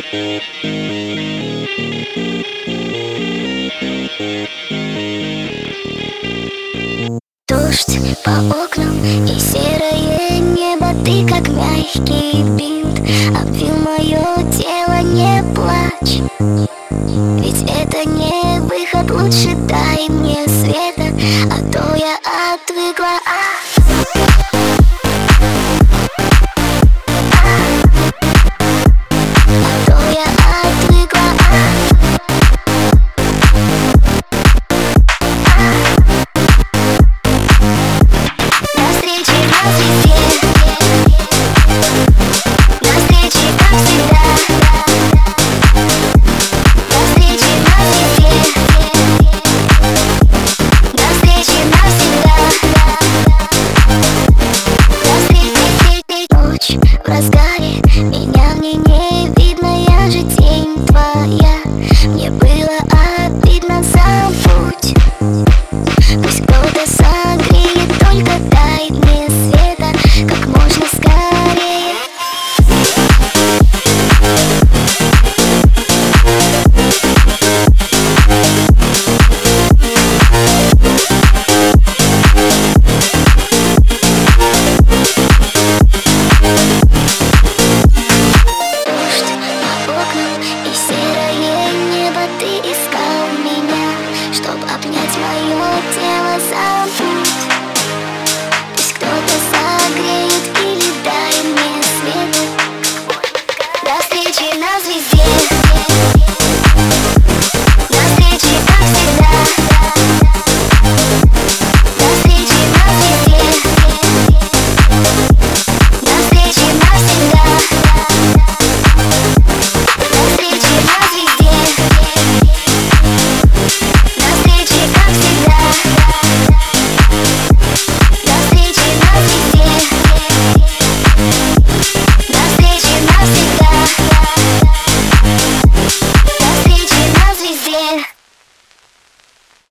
Дождь по окнам и серое небо. Ты как мягкий бинт обвил мое тело. Не плачь, ведь это не выход. Лучше дай мне света, а то я отвыкла. В разгаре меня мне не видно, я же тень твоя. Мне было обидно за путь. Пусть кто-то согреет, только дай мне света как можно скорее. Ты искал меня, чтоб обнять мое тело за путь. Пусть кто-то согреет или дай мне свет. До встречи на звезде.